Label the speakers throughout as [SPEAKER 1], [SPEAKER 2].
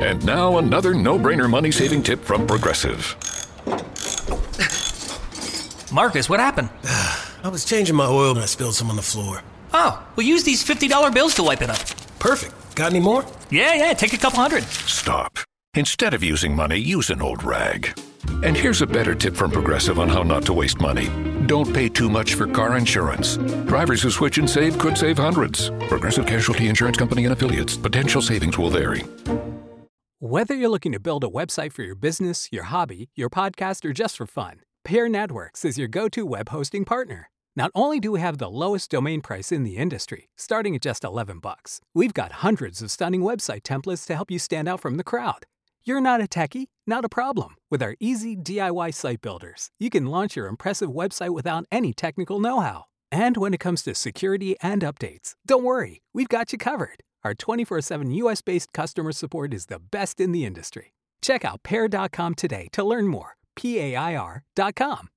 [SPEAKER 1] And now another no-brainer money-saving tip from Progressive.
[SPEAKER 2] Marcus, what happened?
[SPEAKER 3] I was changing my oil and I spilled some on the floor.
[SPEAKER 2] Oh, we'll use these $50 bills to wipe it up.
[SPEAKER 3] Perfect. Got any more?
[SPEAKER 2] Yeah, take a couple hundred.
[SPEAKER 1] Stop. Instead of using money, use an old rag. And here's a better tip from Progressive on how not to waste money. Don't pay too much for car insurance. Drivers who switch and save could save hundreds. Progressive Casualty Insurance Company and affiliates. Potential savings will vary.
[SPEAKER 4] Whether you're looking to build a website for your business, your hobby, your podcast, or just for fun, Pair Networks is your go-to web hosting partner. Not only do we have the lowest domain price in the industry, starting at just $11, we've got hundreds of stunning website templates to help you stand out from the crowd. You're not a techie? Not a problem. With our easy DIY site builders, you can launch your impressive website without any technical know-how. And when it comes to security and updates, don't worry, we've got you covered. Our 24/7 US-based customer support is the best in the industry. Check out pair.com today to learn more. PAIR.com.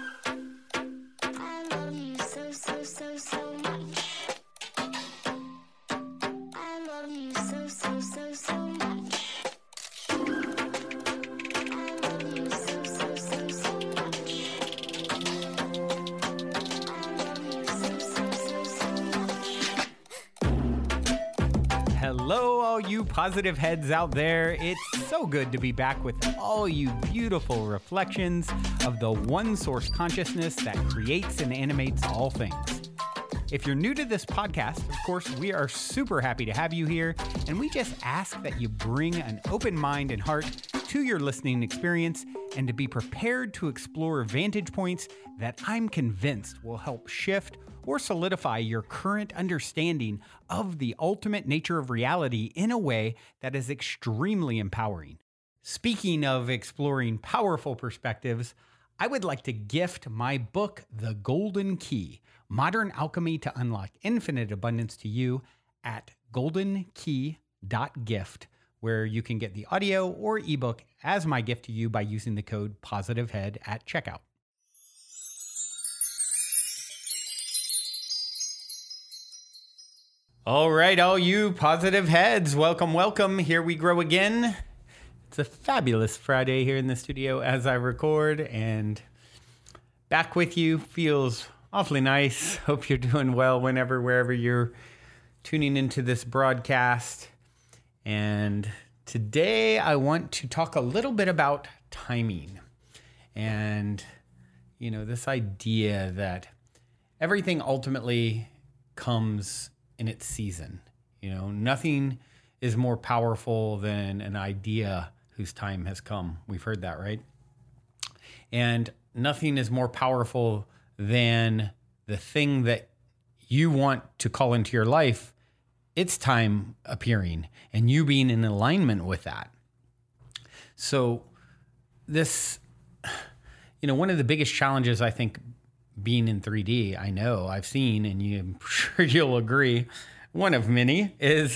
[SPEAKER 5] Hello, all you positive heads out there. It's so good to be back with all you beautiful reflections of the one source consciousness that creates and animates all things. If you're new to this podcast, of course, we are super happy to have you here, and we just ask that you bring an open mind and heart to your listening experience and to be prepared to explore vantage points that I'm convinced will help shift or solidify your current understanding of the ultimate nature of reality in a way that is extremely empowering. Speaking of exploring powerful perspectives, I would like to gift my book, The Golden Key, Modern Alchemy to Unlock Infinite Abundance to you at goldenkey.gift, where you can get the audio or ebook as my gift to you by using the code POSITIVEHEAD at checkout. All right, all you positive heads, welcome. Here we grow again. It's a fabulous Friday here in the studio as I record, and back with you feels awfully nice. Hope you're doing well wherever you're tuning into this broadcast. And today I want to talk a little bit about timing and, this idea that everything ultimately comes in its season. Nothing is more powerful than an idea whose time has come. We've heard that, right? And nothing is more powerful than the thing that you want to call into your life, its time appearing, and you being in alignment with that. So this, one of the biggest challenges, I think, being in 3D, I know I've seen, and I'm sure you'll agree, one of many is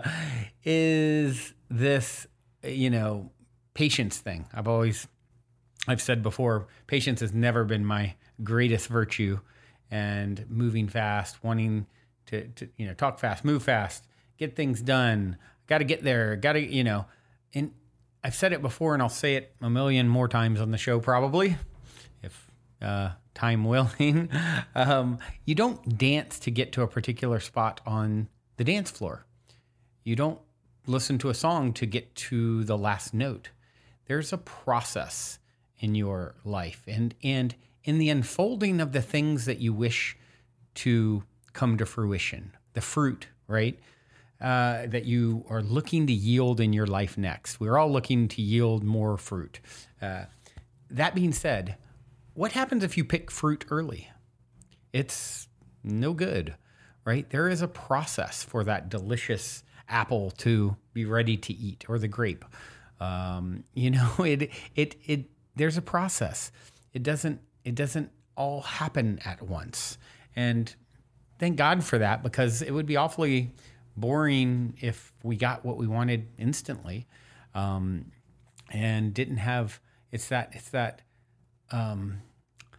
[SPEAKER 5] this, patience thing. I've said before, patience has never been my greatest virtue, and moving fast, wanting to talk fast, move fast, get things done, got to get there, and I've said it before, and I'll say it a million more times on the show probably, if time willing. You don't dance to get to a particular spot on the dance floor. You don't listen to a song to get to the last note. There's a process in your life, and in the unfolding of the things that you wish to come to fruition, the fruit, right? That you are looking to yield in your life next. We're all looking to yield more fruit. That being said, what happens if you pick fruit early? It's no good, right? There is a process for that delicious apple to be ready to eat, or the grape. There's a process. It doesn't all happen at once. And thank God for that, because it would be awfully boring if we got what we wanted instantly, and didn't have, that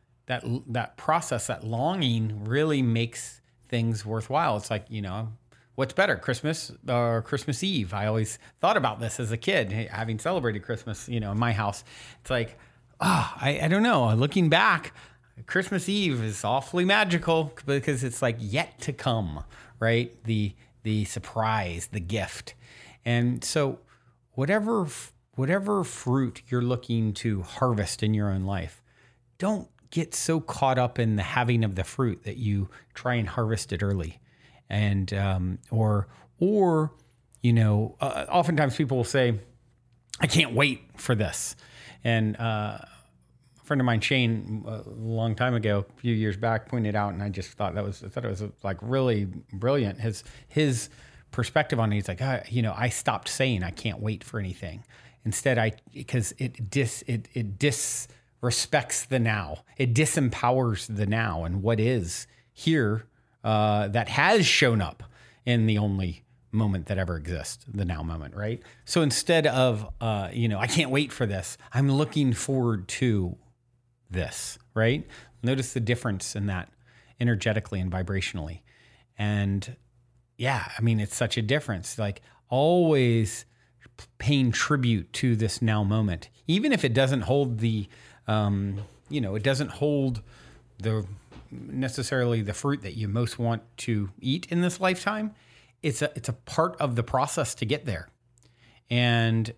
[SPEAKER 5] process, that longing really makes things worthwhile. It's like, what's better, Christmas or Christmas Eve? I always thought about this as a kid, having celebrated Christmas, in my house. It's like, I don't know. Looking back, Christmas Eve is awfully magical because it's like yet to come, right? The surprise, the gift. And so whatever fruit you're looking to harvest in your own life, don't get so caught up in the having of the fruit that you try and harvest it early. And, oftentimes people will say, I can't wait for this. And, a friend of mine, Shane, a long time ago, a few years back, pointed out, and I just thought it was like really brilliant. His perspective on it, he's like, I stopped saying I can't wait for anything. Instead, because it disrespects the now. It disempowers the now and what is here that has shown up in the only moment that ever exists, the now moment, right? So instead of, I can't wait for this, I'm looking forward to this, right? Notice the difference in that energetically and vibrationally. And yeah, it's such a difference. Like always paying tribute to this now moment, even if it doesn't hold it doesn't hold necessarily the fruit that you most want to eat in this lifetime. It's a part of the process to get there. And,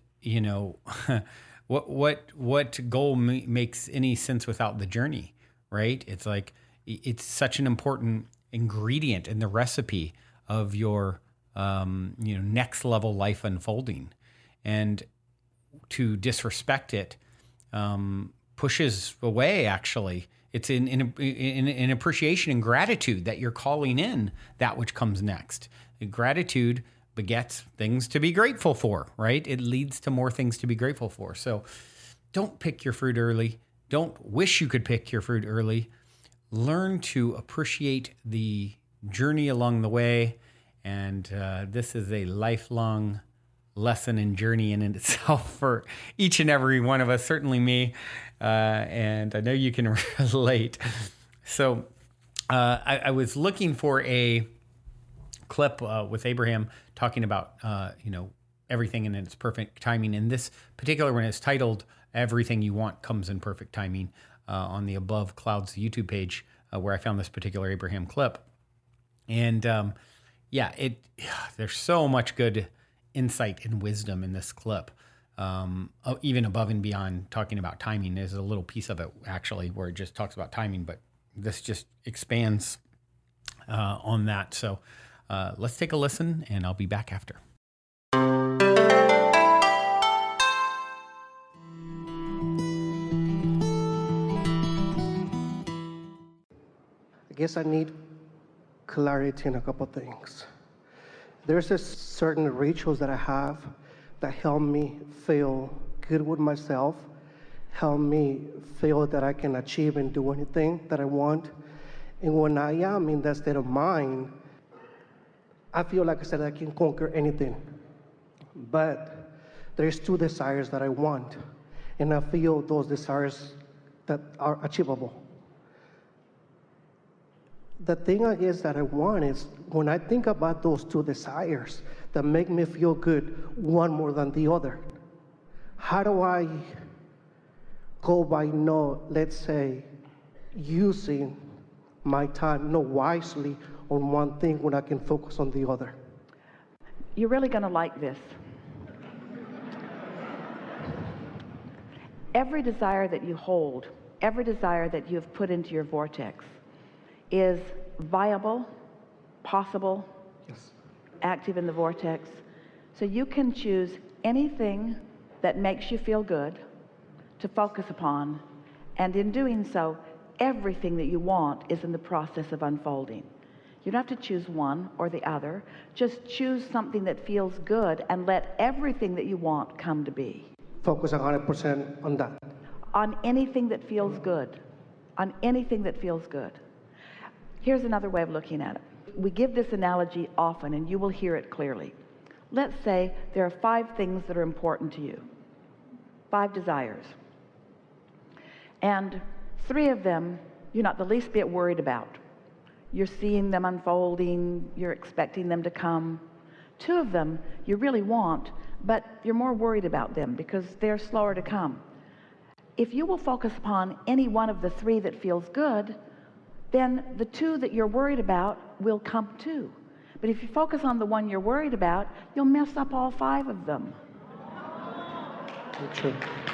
[SPEAKER 5] what goal makes any sense without the journey, right? It's like, it's such an important ingredient in the recipe of your, next level life unfolding. And to disrespect it pushes away, actually. It's in appreciation and gratitude that you're calling in that which comes next. Gratitude begets things to be grateful for, right? It leads to more things to be grateful for. So don't pick your fruit early. Don't wish you could pick your fruit early. Learn to appreciate the journey along the way. And this is a lifelong lesson and journey in itself for each and every one of us, certainly me. And I know you can relate. So I was looking for a clip with Abraham talking about, everything in its perfect timing. And this particular one is titled Everything You Want Comes in Perfect Timing on the Above Clouds YouTube page where I found this particular Abraham clip. And there's so much good insight and wisdom in this clip. Even above and beyond talking about timing, there's a little piece of it actually where it just talks about timing, but this just expands on that. So let's take a listen and I'll be back after.
[SPEAKER 6] I guess I need clarity in a couple things. There's a certain rituals that I have that help me feel good with myself, help me feel that I can achieve and do anything that I want. And when I am in that state of mind, I feel like I said I can conquer anything. But there's two desires that I want, and I feel those desires that are achievable. The thing is that I want is when I think about those two desires that make me feel good, one more than the other, how do I go by let's say, using my time wisely on one thing when I can focus on the other?
[SPEAKER 7] You're really going to like this. Every desire that you hold, every desire that you have put into your vortex is viable, possible,
[SPEAKER 6] Yes.
[SPEAKER 7] active in the vortex. So you can choose anything that makes you feel good to focus upon, and in doing so, everything that you want is in the process of unfolding. You don't have to choose one or the other. Just choose something that feels good and let everything that you want come to be.
[SPEAKER 6] Focus 100% on that.
[SPEAKER 7] On anything that feels good. On anything that feels good. Here's another way of looking at it. We give this analogy often, and you will hear it clearly. Let's say there are 5 things that are important to you. 5 desires. And 3 of them you're not the least bit worried about. you're seeing them unfolding, you're expecting them to come. 2 of them you really want, but you're more worried about them because they're slower to come. If you will focus upon any one of the 3 that feels good, then the 2 that you're worried about will come too. But if you focus on the one you're worried about, you'll mess up all 5 of them.
[SPEAKER 6] True.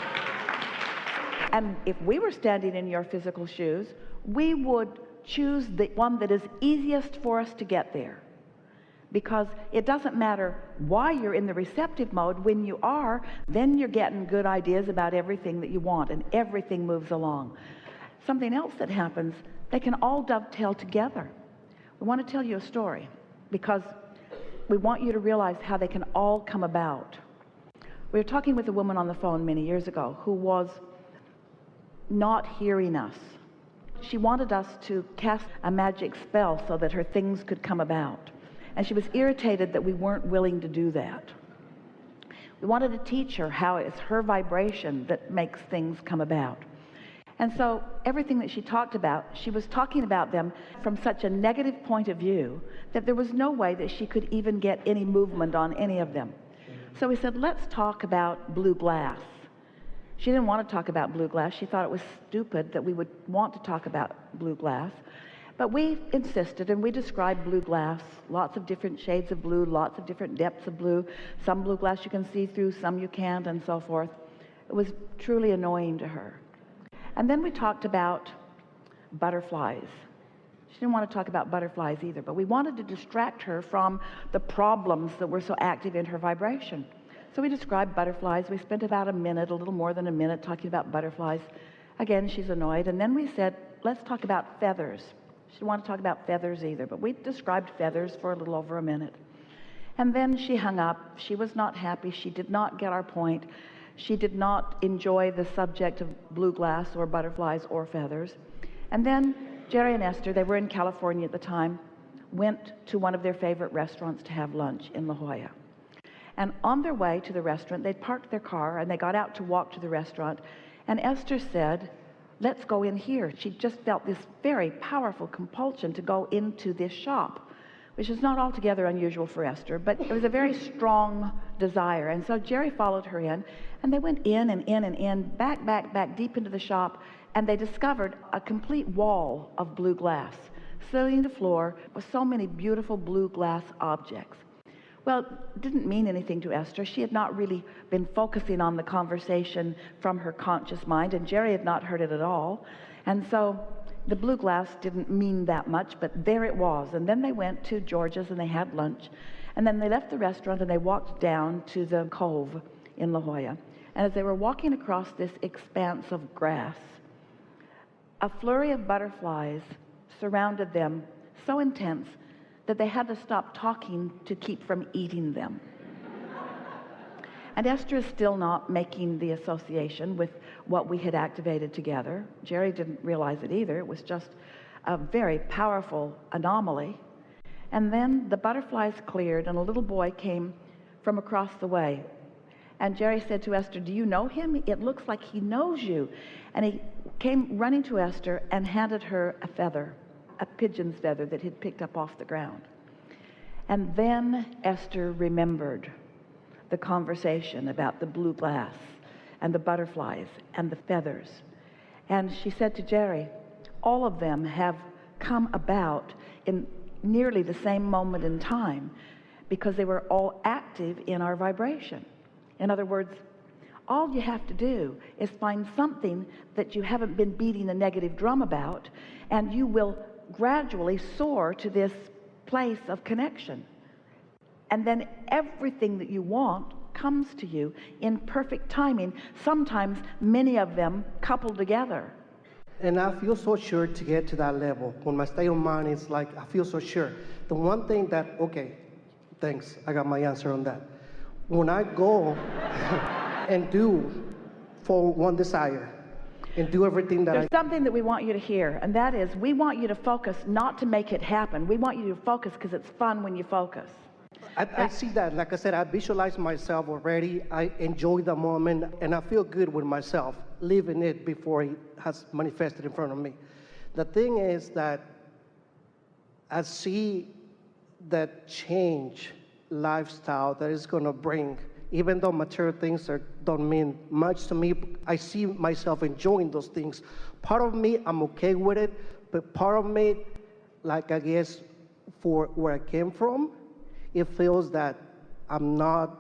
[SPEAKER 7] And if we were standing in your physical shoes, we would choose the one that is easiest for us to get there. Because it doesn't matter why you're in the receptive mode. When you are, then you're getting good ideas about everything that you want, and everything moves along. Something else that happens, they can all dovetail together. We want to tell you a story because we want you to realize how they can all come about. We were talking with a woman on the phone many years ago who was not hearing us. She wanted us to cast a magic spell so that her things could come about. And she was irritated that we weren't willing to do that. We wanted to teach her how it's her vibration that makes things come about. And so everything that she talked about, she was talking about them from such a negative point of view that there was no way that she could even get any movement on any of them. So we said, let's talk about blue glass. She didn't want to talk about blue glass. She thought it was stupid that we would want to talk about blue glass. But we insisted, and we described blue glass, lots of different shades of blue, lots of different depths of blue. Some blue glass you can see through, some you can't, and so forth. It was truly annoying to her. And then we talked about butterflies. She didn't want to talk about butterflies either, but we wanted to distract her from the problems that were so active in her vibration. So we described butterflies. We spent about a minute, a little more than a minute, talking about butterflies. Again, she's annoyed. And then we said, let's talk about feathers. She didn't want to talk about feathers either, but we described feathers for a little over a minute. And then she hung up. She was not happy. She did not get our point. She did not enjoy the subject of blue glass or butterflies or feathers. And then Jerry and Esther, they were in California at the time, went to one of their favorite restaurants to have lunch in La Jolla. And on their way to the restaurant, they parked their car and they got out to walk to the restaurant. And Esther said, let's go in here. She just felt this very powerful compulsion to go into this shop, which is not altogether unusual for Esther, but it was a very strong desire. And so Jerry followed her in, and they went in and in and in, back deep into the shop, and they discovered a complete wall of blue glass, filling the floor with so many beautiful blue glass objects. Well, it didn't mean anything to Esther. She had not really been focusing on the conversation from her conscious mind, and Jerry had not heard it at all. And so the blue glass didn't mean that much, but there it was. And then they went to George's and they had lunch. And then they left the restaurant and they walked down to the cove in La Jolla. And as they were walking across this expanse of grass, a flurry of butterflies surrounded them so intense that they had to stop talking to keep from eating them. And Esther is still not making the association with what we had activated together. Jerry didn't realize it either. It was just a very powerful anomaly. And then the butterflies cleared and a little boy came from across the way. And Jerry said to Esther, do you know him? It looks like he knows you. And he came running to Esther and handed her a feather, a pigeon's feather that he'd picked up off the ground. And then Esther remembered the conversation about the blue glass and the butterflies and the feathers. And she said to Jerry, all of them have come about in nearly the same moment in time because they were all active in our vibration. In other words, all you have to do is find something that you haven't been beating a negative drum about, and you will gradually soar to this place of connection. And then everything that you want comes to you in perfect timing, sometimes many of them coupled together.
[SPEAKER 6] And I feel so sure to get to that level. When my state of mind is like, I feel so sure. The one thing that, okay, thanks, I got my answer on that. When I go and do for one desire, and do everything that
[SPEAKER 7] There's something that we want you to hear, and that is we want you to focus not to make it happen. We want you to focus because it's fun when you focus.
[SPEAKER 6] I see that. Like I said, I visualize myself already. I enjoy the moment, and I feel good with myself, living it before it has manifested in front of me. The thing is that I see that change lifestyle that is going to bring. Even though material things don't mean much to me, I see myself enjoying those things. Part of me, I'm okay with it, but part of me, like I guess for where I came from, it feels that I'm not,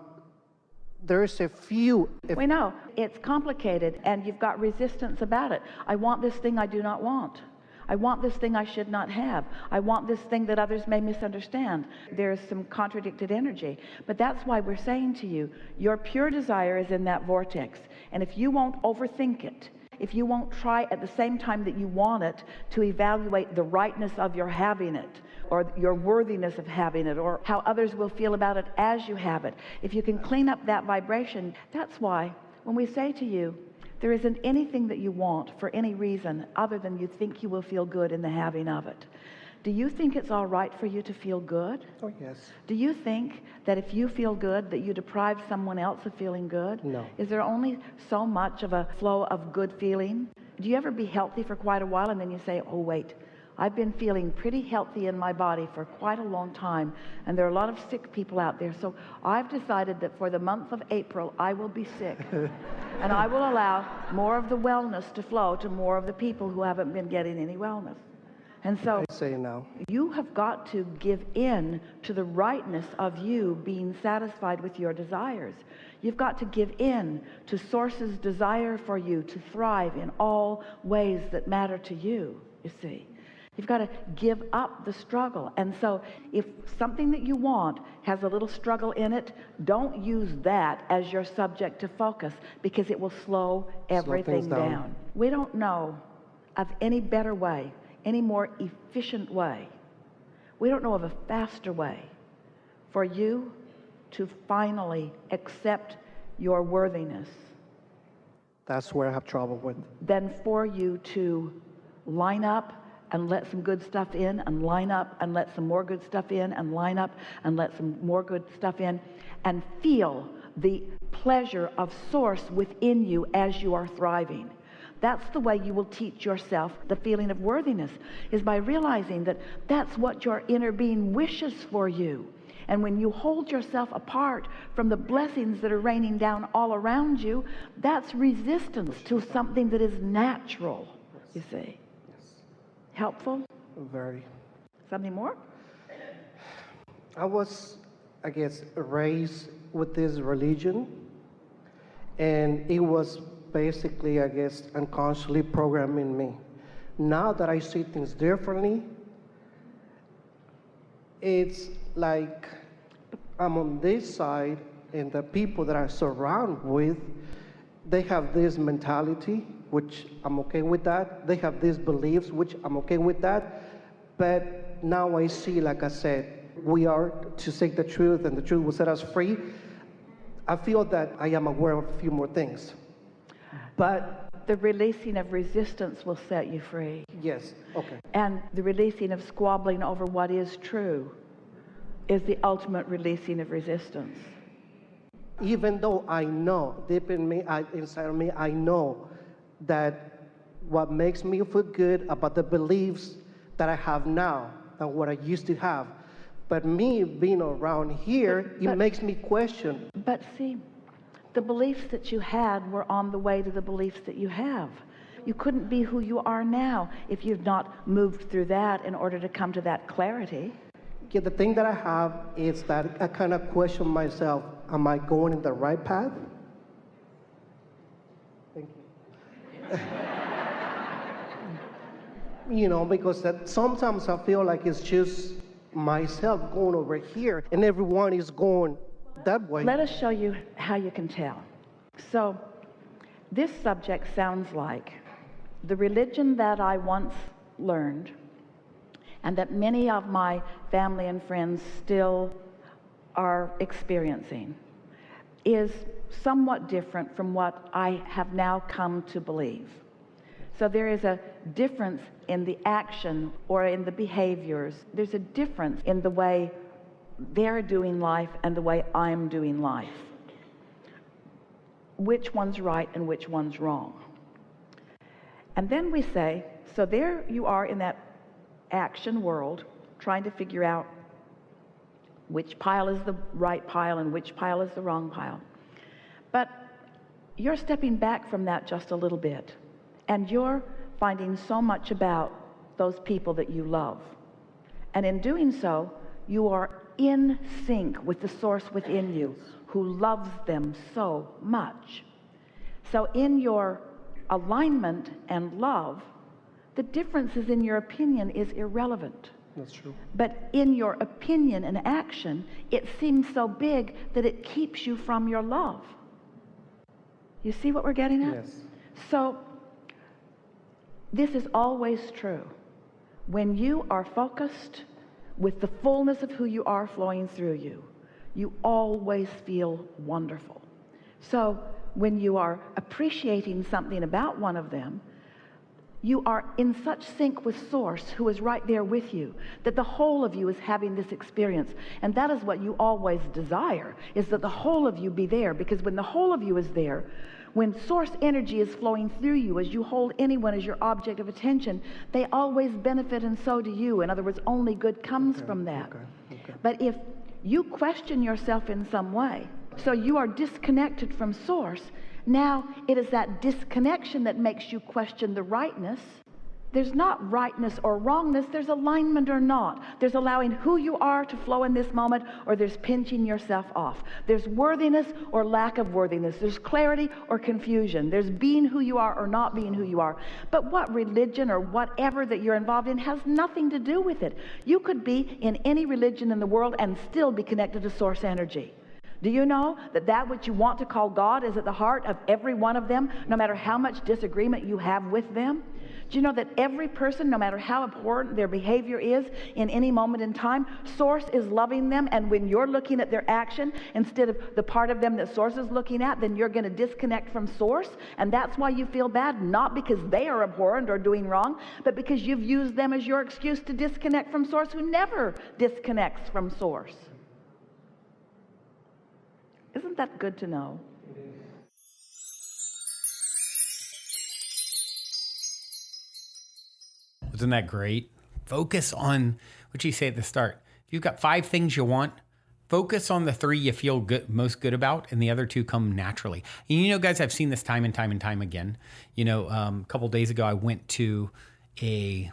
[SPEAKER 6] there's a few.
[SPEAKER 7] We know it's complicated and you've got resistance about it. I want this thing I do not want. I want this thing I should not have. I want this thing that others may misunderstand. There's some contradicted energy. But that's why we're saying to you, your pure desire is in that vortex. And if you won't overthink it, if you won't try at the same time that you want it to evaluate the rightness of your having it, or your worthiness of having it, or how others will feel about it as you have it, if you can clean up that vibration, that's why when we say to you, there isn't anything that you want for any reason other than you think you will feel good in the having of it. Do you think it's all right for you to feel good?
[SPEAKER 6] Oh, yes.
[SPEAKER 7] Do you think that if you feel good, that you deprive someone else of feeling good?
[SPEAKER 6] No.
[SPEAKER 7] Is there only so much of a flow of good feeling? Do you ever be healthy for quite a while and then you say, oh, wait, I've been feeling pretty healthy in my body for quite a long time, and there are a lot of sick people out there, so I've decided that for the month of April, I will be sick. And I will allow more of the wellness to flow to more of the people who haven't been getting any wellness. And so
[SPEAKER 6] I say now.
[SPEAKER 7] You have got to give in to the rightness of you being satisfied with your desires. You've got to give in to Source's desire for you to thrive in all ways that matter to you, you see. You've got to give up the struggle. And so if something that you want has a little struggle in it, don't use that as your subject to focus, because it will slow everything down. We don't know of any better way, any more efficient way. We don't know of a faster way for you to finally accept your worthiness.
[SPEAKER 6] That's where I have trouble with.
[SPEAKER 7] Than for you to line up and let some good stuff in, and line up and let some more good stuff in, and line up and let some more good stuff in, and feel the pleasure of Source within you as you are thriving. That's the way you will teach yourself the feeling of worthiness, is by realizing that that's what your inner being wishes for you. And when you hold yourself apart from the blessings that are raining down all around you, that's resistance to something that is natural, you see. Helpful?
[SPEAKER 6] Very.
[SPEAKER 7] Something more?
[SPEAKER 6] I was, I guess, raised with this religion, and it was basically, I guess, unconsciously programming me. Now that I see things differently, it's like I'm on this side, and the people that I surround with, they have this mentality, which I'm okay with that. They have these beliefs, which I'm okay with that. But now I see, like I said, we are to seek the truth, and the truth will set us free. I feel that I am aware of a few more things. But
[SPEAKER 7] the releasing of resistance will set you free.
[SPEAKER 6] Yes, okay.
[SPEAKER 7] And the releasing of squabbling over what is true is the ultimate releasing of resistance.
[SPEAKER 6] Even though I know, deep in me, inside of me, I know that what makes me feel good about the beliefs that I have now than what I used to have. But me being around here, it makes me question.
[SPEAKER 7] But see, the beliefs that you had were on the way to the beliefs that you have. You couldn't be who you are now if you've not moved through that in order to come to that clarity.
[SPEAKER 6] Yeah, the thing that I have is that I kind of question myself, am I going in the right path? Thank you. You know, because that sometimes I feel like it's just myself going over here and everyone is going that way.
[SPEAKER 7] Let us show you how you can tell. So this subject sounds like the religion that I once learned and that many of my family and friends still are experiencing is somewhat different from what I have now come to believe. So there is a difference in the action or in the behaviors. There's a difference in the way they're doing life and the way I'm doing life. Which one's right and which one's wrong? And then we say, so there you are in that action world, trying to figure out which pile is the right pile and which pile is the wrong pile. But you're stepping back from that just a little bit, and you're finding so much about those people that you love. And in doing so, you are in sync with the source within you who loves them so much. So in your alignment and love, the differences in your opinion is irrelevant.
[SPEAKER 6] That's true.
[SPEAKER 7] But in your opinion and action, it seems so big that it keeps you from your love. You see what we're getting at?
[SPEAKER 6] Yes.
[SPEAKER 7] So this is always true. When you are focused with the fullness of who you are flowing through you, you always feel wonderful. So when you are appreciating something about one of them, you are in such sync with Source, who is right there with you, that the whole of you is having this experience. And that is what you always desire, is that the whole of you be there. Because when the whole of you is there, when Source energy is flowing through you, as you hold anyone as your object of attention, they always benefit, and so do you. In other words, only good comes from that. But if you question yourself in some way, so you are disconnected from Source, now it is that disconnection that makes you question the rightness. There's not rightness or wrongness, there's alignment or not. There's allowing who you are to flow in this moment, or there's pinching yourself off. There's worthiness or lack of worthiness. There's clarity or confusion. There's being who you are or not being who you are. But what religion or whatever that you're involved in has nothing to do with it. You could be in any religion in the world and still be connected to Source energy. Do you know that which you want to call God is at the heart of every one of them, no matter how much disagreement you have with them? Do you know that every person, no matter how abhorrent their behavior is in any moment in time, Source is loving them, and when you're looking at their action instead of the part of them that Source is looking at, then you're going to disconnect from Source, and that's why you feel bad, not because they are abhorrent or doing wrong, but because you've used them as your excuse to disconnect from Source, who never disconnects from Source. Isn't that good to know?
[SPEAKER 5] Isn't that great? Focus on what you say at the start. If you've got 5 things you want, focus on the 3 you feel most good about, and the other 2 come naturally. And you know, guys, I've seen this time and time and time again. You know, a couple days ago, I went to a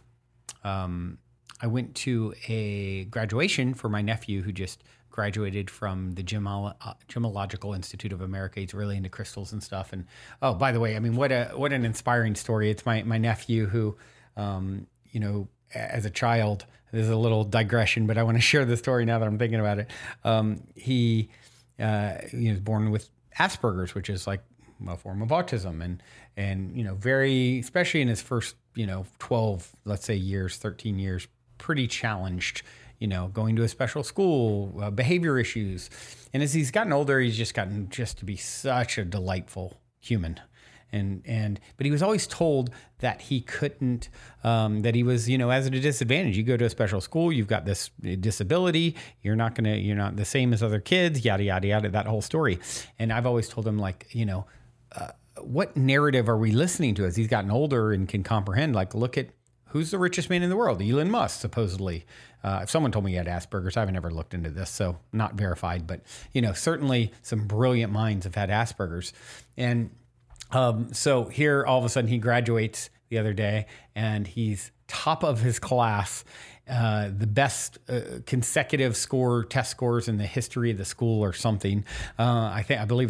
[SPEAKER 5] graduation for my nephew who just graduated from the Gemological Institute of America. He's really into crystals and stuff. And oh, by the way, I mean, what an inspiring story. It's my nephew who, you know, as a child, there's a little digression, but I want to share the story now that I'm thinking about it. He was born with Asperger's, which is like a form of autism, and you know, very, especially in his first, 12, let's say years, 13 years, pretty challenged. Going to a special school, behavior issues. And as he's gotten older, he's just gotten to be such a delightful human. But he was always told that he couldn't, that he was, as at a disadvantage. You go to a special school, you've got this disability, you're not the same as other kids, yada, yada, yada, that whole story. And I've always told him, like, what narrative are we listening to as he's gotten older and can comprehend? Like, look at who's the richest man in the world? Elon Musk, supposedly. If someone told me he had Asperger's, I haven't ever looked into this, so not verified. But, certainly some brilliant minds have had Asperger's. And so here, all of a sudden, he graduates the other day, and he's top of his class, the best consecutive test scores in the history of the school or something. I believe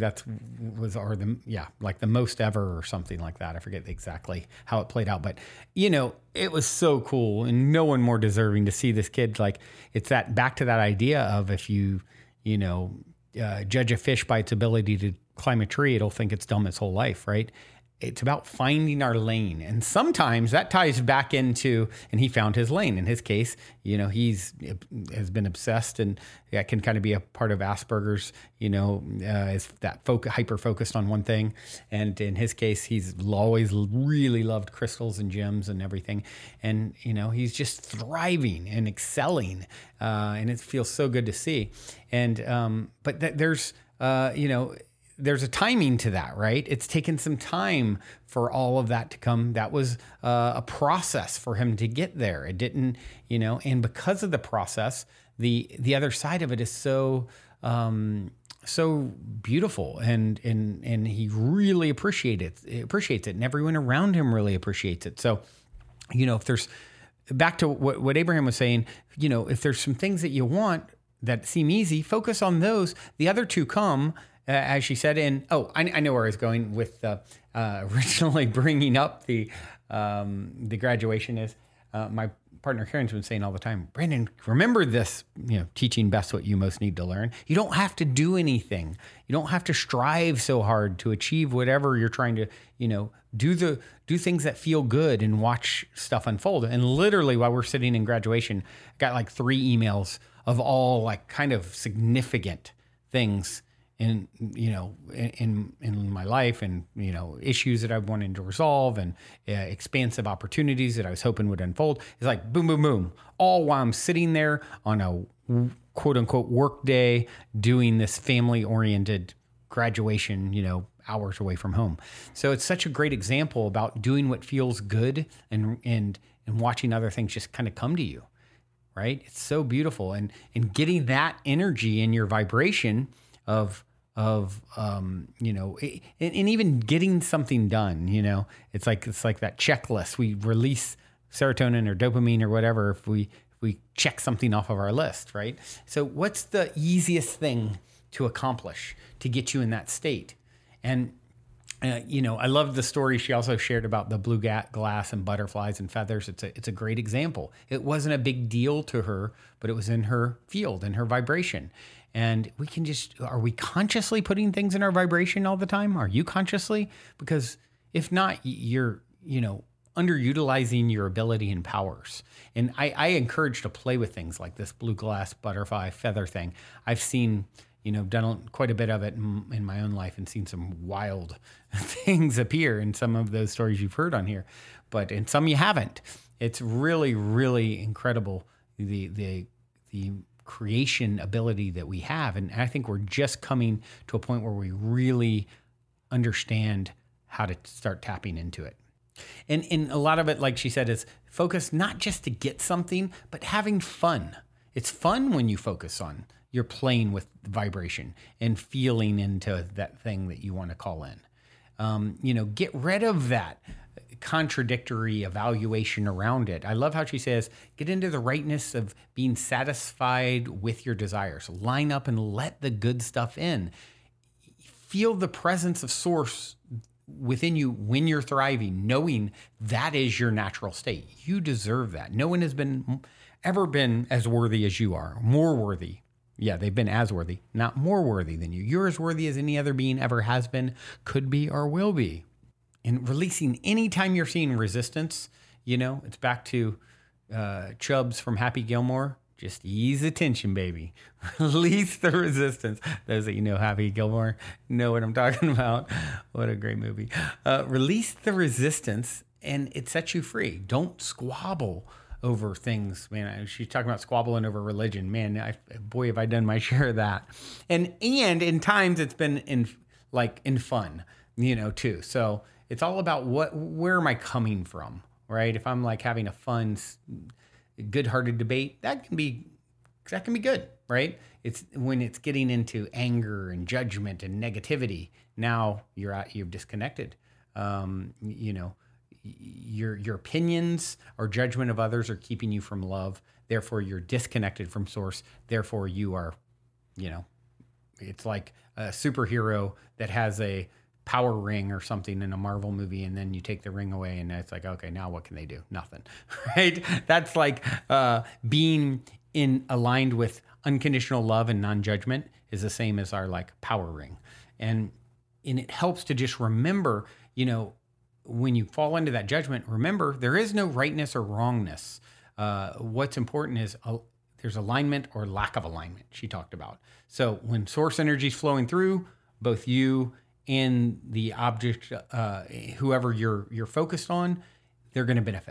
[SPEAKER 5] like the most ever or something like that. I forget exactly how it played out, but it was so cool, and no one more deserving to see this kid. Like, it's back to that idea of, if you judge a fish by its ability to climb a tree, it'll think it's dumb its whole life, right? It's about finding our lane. And sometimes that ties back into, and he found his lane. In his case, has been obsessed, and that can kind of be a part of Asperger's, is that hyper-focused on one thing. And in his case, he's always really loved crystals and gems and everything. And, he's just thriving and excelling. And it feels so good to see. And, but there's, there's a timing to that, right? It's taken some time for all of that to come. That was a process for him to get there. It didn't, and because of the process, the other side of it is so beautiful, and he really appreciates it, and everyone around him really appreciates it. So, if there's, back to what Abraham was saying, if there's some things that you want that seem easy, focus on those. The other two come, as she said. And I know where I was going with originally bringing up the graduation is my partner Karen's been saying all the time, Brandon, remember this, teaching best what you most need to learn. You don't have to do anything. You don't have to strive so hard to achieve whatever you're trying to, do things that feel good and watch stuff unfold. And literally while we're sitting in graduation, I got like 3 emails of all like kind of significant things in my life, and, issues that I wanted to resolve, and expansive opportunities that I was hoping would unfold. It's like boom, boom, boom, all while I'm sitting there on a quote unquote work day doing this family oriented graduation, hours away from home. So it's such a great example about doing what feels good and watching other things just kind of come to you, right? It's so beautiful. And getting that energy in your vibration of and even getting something done, it's like that checklist. We release serotonin or dopamine or whatever if we check something off of our list, right? So what's the easiest thing to accomplish to get you in that state? And I love the story she also shared about the blue glass and butterflies and feathers. It's a great example. It wasn't a big deal to her, but it was in her field, in her vibration. And we can are we consciously putting things in our vibration all the time? Are you consciously? Because if not, you're, underutilizing your ability and powers. And I encourage to play with things like this blue glass, butterfly, feather thing. I've seen, done quite a bit of it in my own life and seen some wild things appear in some of those stories you've heard on here, but in some you haven't. It's really, really incredible, the creation ability that we have. And I think we're just coming to a point where we really understand how to start tapping into it. And a lot of it, like she said, is focus not just to get something, but having fun. It's fun when you focus on you're playing with vibration and feeling into that thing that you want to call in. Get rid of that contradictory evaluation around it. I love how she says, get into the rightness of being satisfied with your desires. Line up and let the good stuff in. Feel the presence of source within you when you're thriving, knowing that is your natural state. You deserve that. No one has ever been as worthy as you are, more worthy. Yeah, they've been as worthy, not more worthy than you. You're as worthy as any other being ever has been, could be, or will be. And releasing anytime you're seeing resistance, it's back to Chubbs from Happy Gilmore. Just ease the tension, baby. Release the resistance. Those that Happy Gilmore know what I'm talking about. What a great movie. Release the resistance and it sets you free. Don't squabble over things, man. She's talking about squabbling over religion. Man, boy, have I done my share of that. And in times it's been in fun, too. So it's all about where am I coming from, right? If I'm like having a fun, good-hearted debate, that can be good, right? It's when it's getting into anger and judgment and negativity. Now you've disconnected. Your opinions or judgment of others are keeping you from love. Therefore, you're disconnected from source. Therefore, you are, it's like a superhero that has a power ring or something in a Marvel movie, and then you take the ring away, and it's like, okay, now what can they do? Nothing, right? That's like being aligned with unconditional love and non-judgment is the same as our like power ring, and it helps to just remember, when you fall into that judgment, remember there is no rightness or wrongness. What's important is there's alignment or lack of alignment. She talked about. So when source energy is flowing through, both you and the object, whoever you're focused on, they're going to benefit.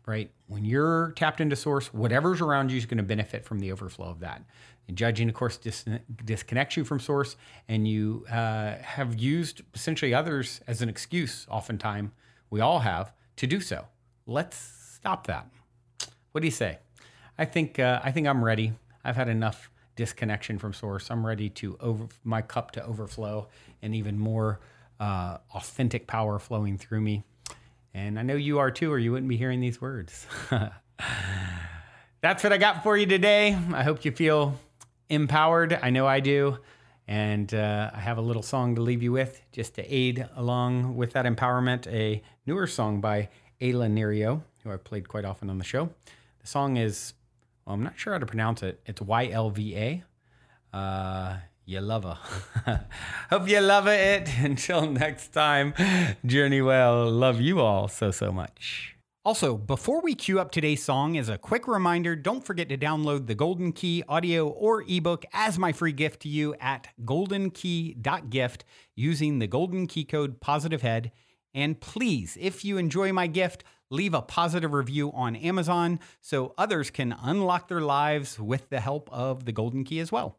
[SPEAKER 5] right? When you're tapped into source, whatever's around you is going to benefit from the overflow of that. And judging, of course, disconnects you from source, and you have used essentially others as an excuse, oftentimes, we all have, to do so. Let's stop that. What do you say? I think I'm ready. I've had enough disconnection from source. I'm ready to my cup to overflow, and even more authentic power flowing through me. And I know you are too, or you wouldn't be hearing these words. That's what I got for you today. I hope you feel empowered. I know I do. And I have a little song to leave you with, just to aid along with that empowerment, a newer song by Ayla Nerio, who I've played quite often on the show. The song is, well, I'm not sure how to pronounce it. It's YLVA. You love her. Hope you love it. Until next time, journey well. Love you all so much. Also, before we cue up today's song, as a quick reminder, don't forget to download the Golden Key audio or ebook as my free gift to you at goldenkey.gift using the Golden Key code POSITIVEHEAD. And please, if you enjoy my gift, leave a positive review on Amazon so others can unlock their lives with the help of the Golden Key as well.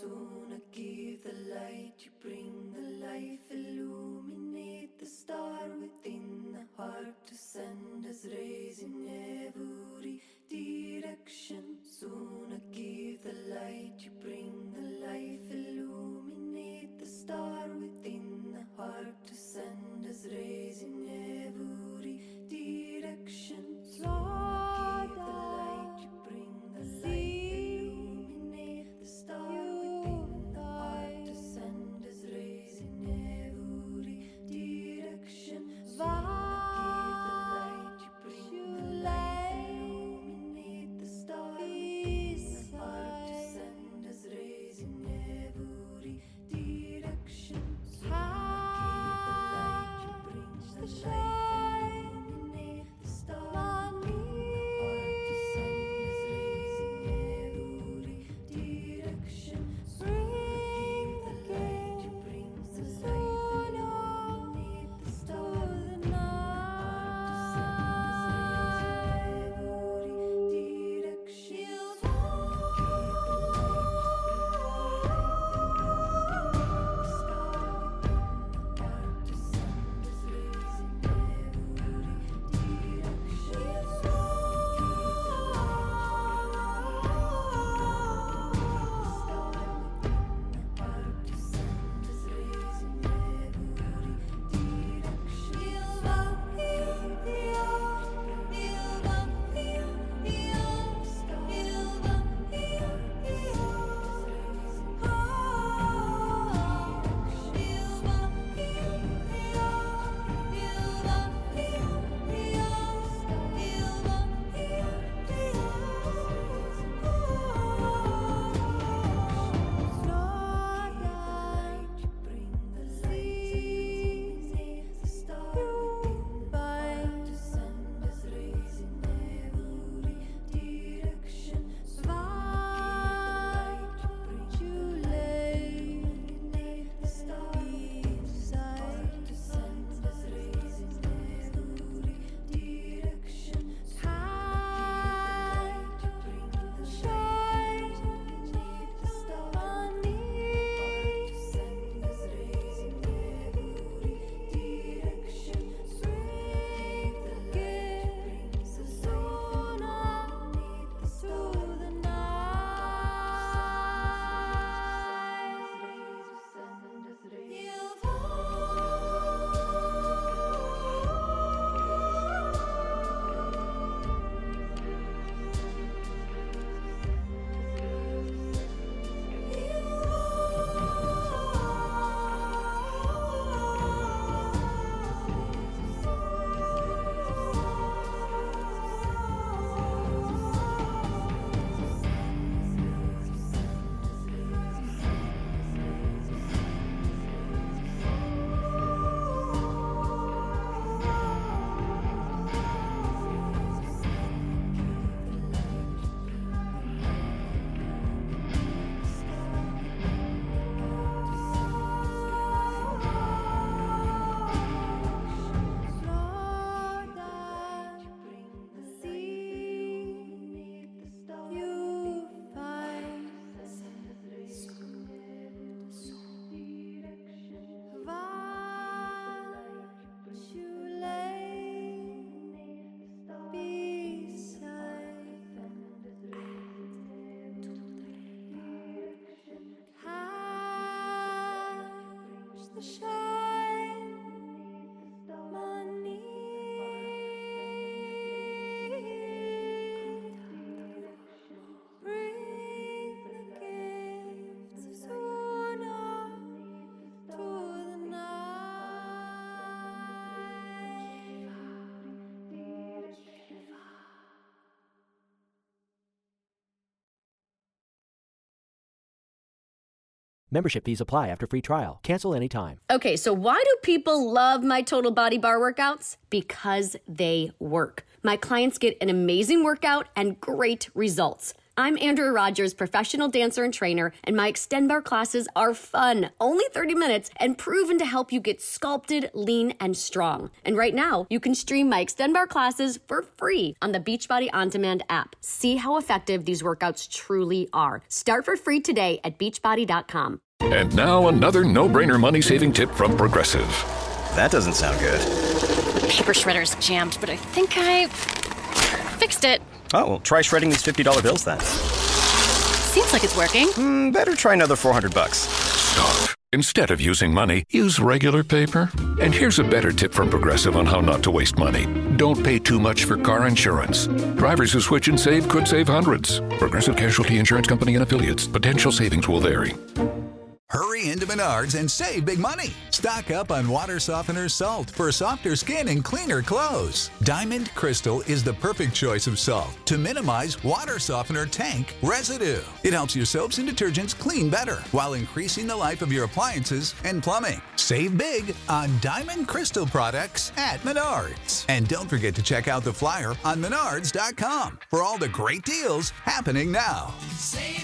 [SPEAKER 8] Soon I give the light, you bring the life, illuminate the star Membership fees apply after free trial. Cancel anytime.
[SPEAKER 9] Okay, so why do people love my Total Body Bar workouts? Because they work. My clients get an amazing workout and great results. I'm Andrea Rogers, professional dancer and trainer, and my Extend Bar classes are fun, only 30 minutes, and proven to help you get sculpted, lean, and strong. And right now, you can stream my Extend Bar classes for free on the Beachbody On Demand app. See how effective these workouts truly are. Start for free today at beachbody.com.
[SPEAKER 1] And now another no-brainer money-saving tip from Progressive.
[SPEAKER 10] That doesn't sound good.
[SPEAKER 11] Paper shredder's jammed, but I think I fixed it.
[SPEAKER 10] Oh, well, try shredding these $50 bills then.
[SPEAKER 11] Seems like it's working.
[SPEAKER 10] Better try another $400.
[SPEAKER 1] Stop. Instead of using money, use regular paper. And here's a better tip from Progressive on how not to waste money. Don't pay too much for car insurance. Drivers who switch and save could save hundreds. Progressive Casualty Insurance Company and affiliates. Potential savings will vary.
[SPEAKER 12] Hurry into Menards and save big money. Stock up on water softener salt for softer skin and cleaner clothes. Diamond Crystal is the perfect choice of salt to minimize water softener tank residue. It helps your soaps and detergents clean better while increasing the life of your appliances and plumbing. Save big on Diamond Crystal products at Menards. And don't forget to check out the flyer on menards.com for all the great deals happening now.
[SPEAKER 13] Save